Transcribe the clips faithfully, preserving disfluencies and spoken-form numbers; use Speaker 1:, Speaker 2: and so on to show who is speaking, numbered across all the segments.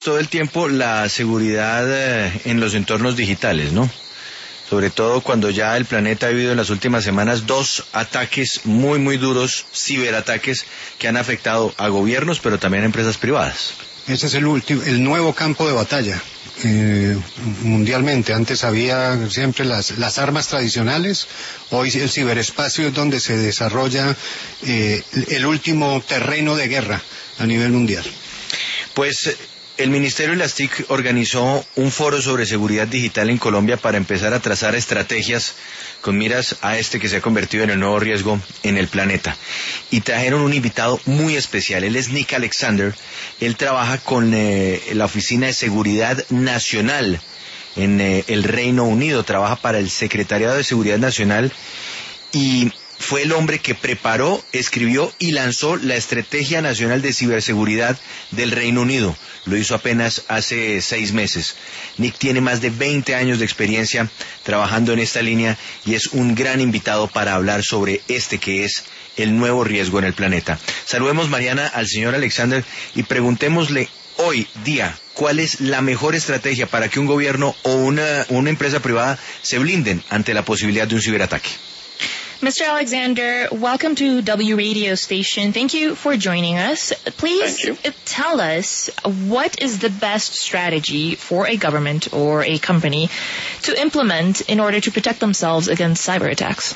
Speaker 1: todo el tiempo la seguridad eh, en los entornos digitales, ¿no? Sobre todo cuando ya el planeta ha vivido en las últimas semanas dos ataques muy muy duros, ciberataques, que han afectado a gobiernos pero también a empresas privadas.
Speaker 2: Ese es el último, el nuevo campo de batalla eh, mundialmente. Antes había siempre las, las armas tradicionales, hoy el ciberespacio es donde se desarrolla eh, el último terreno de guerra a nivel mundial.
Speaker 1: Pues el Ministerio de las T I C organizó un foro sobre seguridad digital en Colombia para empezar a trazar estrategias con miras a este que se ha convertido en el nuevo riesgo en el planeta. Y trajeron un invitado muy especial. Él es Nick Alexander. Él trabaja con eh, la Oficina de Seguridad Nacional en eh, el Reino Unido. Trabaja para el Secretariado de Seguridad Nacional y fue el hombre que preparó, escribió y lanzó la Estrategia Nacional de Ciberseguridad del Reino Unido. Lo hizo apenas hace seis meses. Nick tiene más de veinte años de experiencia trabajando en esta línea y es un gran invitado para hablar sobre este que es el nuevo riesgo en el planeta. Saludemos, Mariana, al señor Alexander y preguntémosle hoy día cuál es la mejor estrategia para que un gobierno o una, una empresa privada se blinden ante la posibilidad de un ciberataque.
Speaker 3: Mister Alexander, welcome to W Radio Station. Thank you for joining us. Please tell us, what is the best strategy for a government or a company to implement in order to protect themselves against cyber attacks?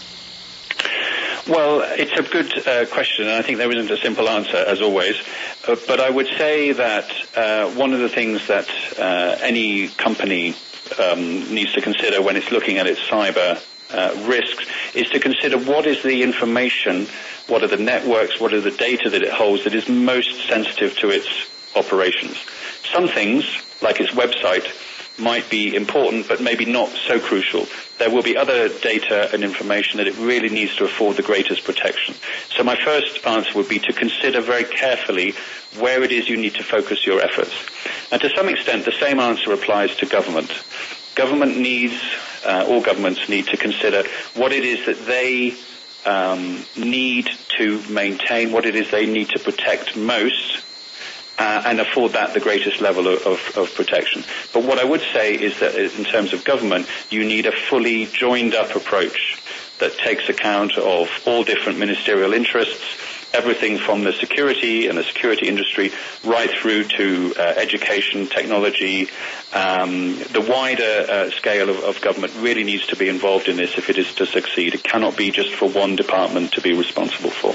Speaker 4: Well, it's a good uh, question, and I think there isn't a simple answer, as always. Uh, but I would say that uh, one of the things that uh, any company um, needs to consider when it's looking at its cyber Uh, risks is to consider what is the information, what are the networks, what are the data that it holds that is most sensitive to its operations. Some things, like its website, might be important but maybe not so crucial. There will be other data and information that it really needs to afford the greatest protection. So my first answer would be to consider very carefully where it is you need to focus your efforts. And to some extent, the same answer applies to government. Government needs, uh, all governments need to consider what it is that they um, need to maintain, what it is they need to protect most, uh, and afford that the greatest level of, of, of protection. But what I would say is that in terms of government, you need a fully joined-up approach that takes account of all different ministerial interests, everything from the security and the security industry right through to uh, education, technology. Um, the wider uh, scale of, of government really needs to be involved in this if it is to succeed. It cannot be just for one department to be responsible for.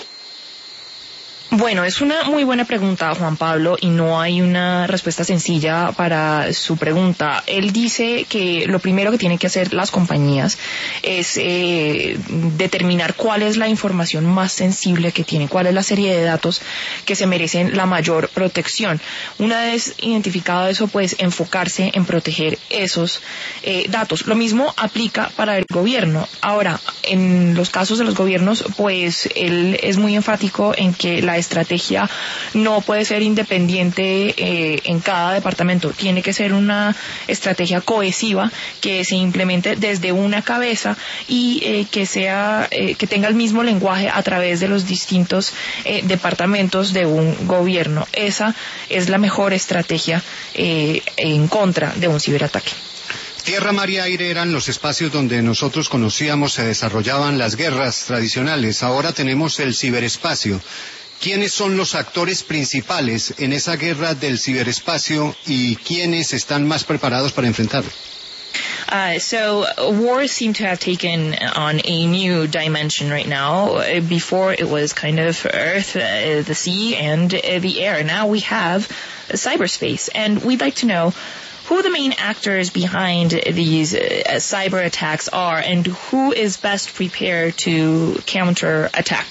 Speaker 3: Bueno, es una muy buena pregunta, Juan Pablo, y no hay una respuesta sencilla para su pregunta. Él dice que lo primero que tienen que hacer las compañías es eh, determinar cuál es la información más sensible que tienen, cuál es la serie de datos que se merecen la mayor protección. Una vez identificado eso, pues enfocarse en proteger esos eh, datos. Lo mismo aplica para el gobierno. Ahora, en los casos de los gobiernos, pues él es muy enfático en que la estrategia no puede ser independiente eh, en cada departamento, tiene que ser una estrategia cohesiva que se implemente desde una cabeza y eh, que sea eh, que tenga el mismo lenguaje a través de los distintos eh, departamentos de un gobierno. Esa es la mejor estrategia eh, en contra de un ciberataque.
Speaker 2: Tierra, mar y aire eran los espacios donde nosotros conocíamos se desarrollaban las guerras tradicionales. Ahora tenemos el ciberespacio. ¿Quiénes son los actores principales en esa guerra del ciberespacio y quiénes están más preparados para enfrentarlo?
Speaker 3: Uh, so wars seem to have taken on a new dimension right now. Before it was kind of Earth, uh, the sea, and uh, the air. Now we have cyberspace, and we'd like to know who the main actors behind these uh, cyber attacks are and who is best prepared to counter attack.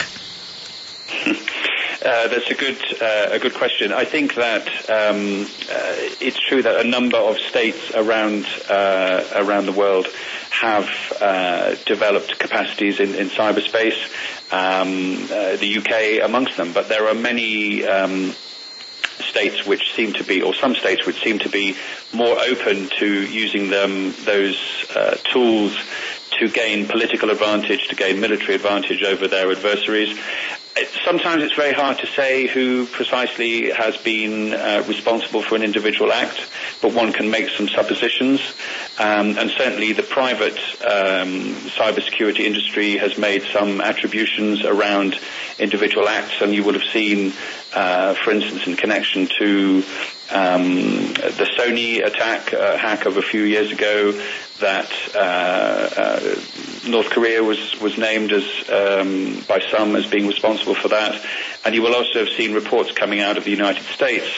Speaker 4: Uh, that's a good uh, a good question. I think that um, uh, it's true that a number of states around uh, around the world have uh, developed capacities in, in cyberspace. Um, uh, the U K amongst them, but there are many um, states which seem to be, or some states which seem to be more open to using them those uh, tools to gain political advantage, to gain military advantage over their adversaries. it, sometimes it's very hard to say who precisely has been uh, responsible for an individual act, but one can make some suppositions. Um, and certainly the private um, cybersecurity industry has made some attributions around individual acts, and you would have seen, uh, for instance, in connection to um, the Sony attack, uh, hack of a few years ago, that uh, uh, North Korea was, was named as um, by some as being responsible for that. And you will also have seen reports coming out of the United States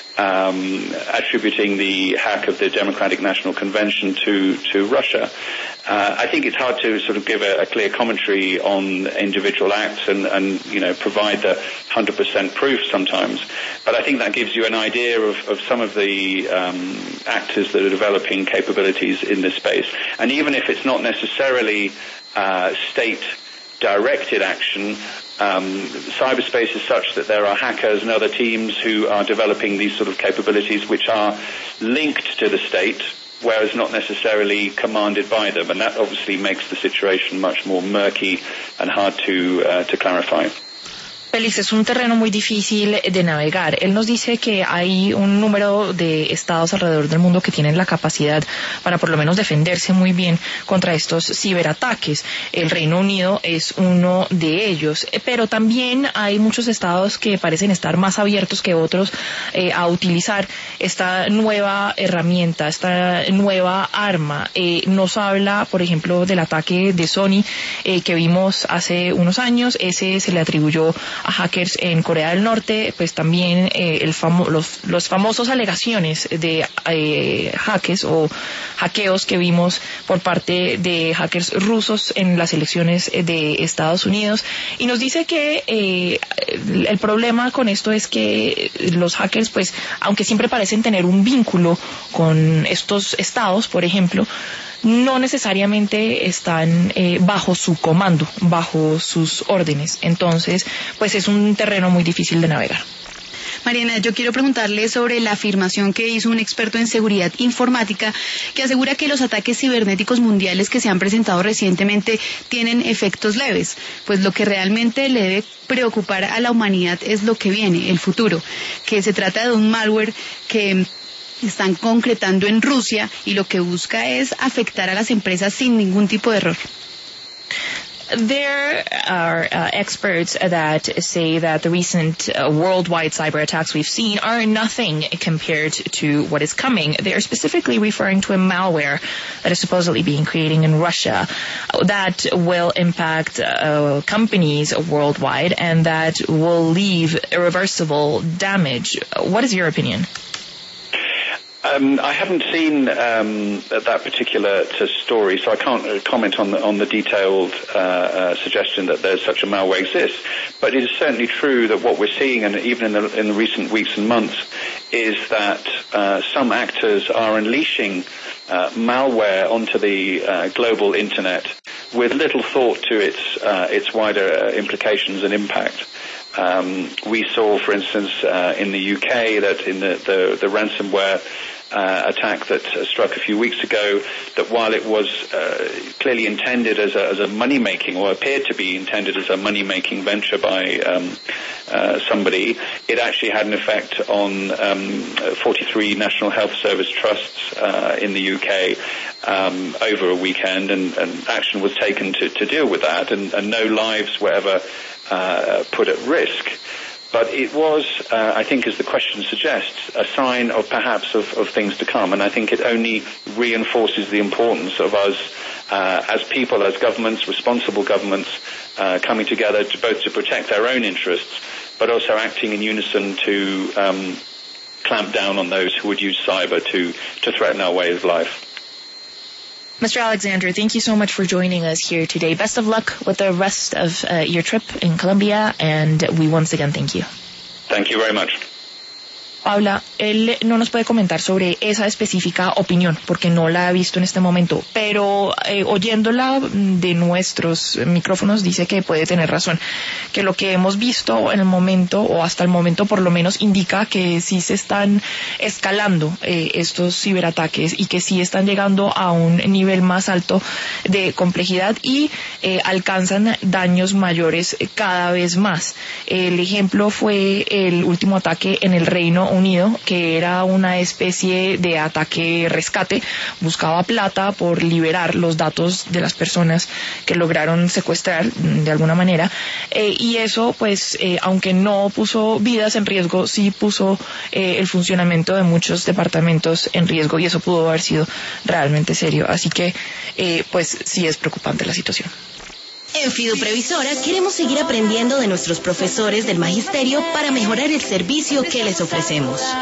Speaker 4: um, attributing the hack of the Democratic National Convention to, to Russia. Uh, I think it's hard to sort of give a, a clear commentary on individual acts and, and you know, provide the one hundred percent proof sometimes. But I think that gives you an idea of, of some of the um, actors that are developing capabilities in this space. And even if it's not necessarily uh, state-directed action, um, cyberspace is such that there are hackers and other teams who are developing these sort of capabilities which are linked to the state, whereas not necessarily commanded by them. And that obviously makes the situation much more murky and hard to, uh, to clarify.
Speaker 3: Félix, es un terreno muy difícil de navegar. Él nos dice que hay un número de estados alrededor del mundo que tienen la capacidad para por lo menos defenderse muy bien contra estos ciberataques. El Reino Unido es uno de ellos, pero también hay muchos estados que parecen estar más abiertos que otros eh, a utilizar esta nueva herramienta, esta nueva arma. Eh, nos habla, por ejemplo, del ataque de Sony eh, que vimos hace unos años. Ese se le atribuyó a hackers en Corea del Norte, pues también eh, el famo los, los famosos alegaciones de eh, hackers o hackeos que vimos por parte de hackers rusos en las elecciones de Estados Unidos. Y nos dice que eh, el problema con esto es que los hackers, pues, aunque siempre parecen tener un vínculo con estos estados, por ejemplo, no necesariamente están eh, bajo su comando, bajo sus órdenes. Entonces, pues es un terreno muy difícil de navegar.
Speaker 5: Mariana, yo quiero preguntarle sobre la afirmación que hizo un experto en seguridad informática que asegura que los ataques cibernéticos mundiales que se han presentado recientemente tienen efectos leves, pues lo que realmente le debe preocupar a la humanidad es lo que viene, el futuro, que se trata de un malware que están concretando en Rusia y lo que busca es afectar a las empresas sin ningún tipo de error.
Speaker 3: There are uh, experts that say that the recent uh, worldwide cyber attacks we've seen are nothing compared to what is coming. They are specifically referring to a malware that is supposedly being created in Russia that will impact uh, companies worldwide and that will leave irreversible damage. What is your opinion?
Speaker 4: Um, I haven't seen um, that particular uh, story, so I can't uh, comment on the, on the detailed uh, uh, suggestion that there's such a malware exists. But it is certainly true that what we're seeing, and even in the, in the recent weeks and months, is that uh, some actors are unleashing uh, malware onto the uh, global internet with little thought to its uh, its wider uh, implications and impact. Um, we saw, for instance, uh, in the U K that in the, the, the ransomware uh, attack that uh, struck a few weeks ago, that while it was uh, clearly intended as a, as a money-making, or appeared to be intended as a money-making venture by um, uh, somebody, it actually had an effect on um, forty-three National Health Service trusts uh, in the U K um, over a weekend, and, and action was taken to, to deal with that, and, and no lives were ever Uh, put at risk. But it was, uh, I think, as the question suggests, a sign of perhaps of, of things to come. And I think it only reinforces the importance of us uh, as people, as governments, responsible governments, uh, coming together to both to protect our own interests, but also acting in unison to um, clamp down on those who would use cyber to, to threaten our way of life.
Speaker 3: Mister Alexander, thank you so much for joining us here today. Best of luck with the rest of uh, your trip in Colombia, and we once again thank you.
Speaker 4: Thank you very much.
Speaker 3: Habla, él no nos puede comentar sobre esa específica opinión, porque no la ha visto en este momento, pero eh, oyéndola de nuestros micrófonos dice que puede tener razón, que lo que hemos visto en el momento, o hasta el momento por lo menos, indica que sí se están escalando eh, estos ciberataques y que sí están llegando a un nivel más alto de complejidad y eh, alcanzan daños mayores cada vez más. El ejemplo fue el último ataque en el Reino Unido, que era una especie de ataque rescate, buscaba plata por liberar los datos de las personas que lograron secuestrar de alguna manera, eh, y eso pues eh, aunque no puso vidas en riesgo, sí puso eh, el funcionamiento de muchos departamentos en riesgo, y eso pudo haber sido realmente serio, así que eh, pues sí es preocupante la situación.
Speaker 6: En Fiduprevisora queremos seguir aprendiendo de nuestros profesores del magisterio para mejorar el servicio que les ofrecemos.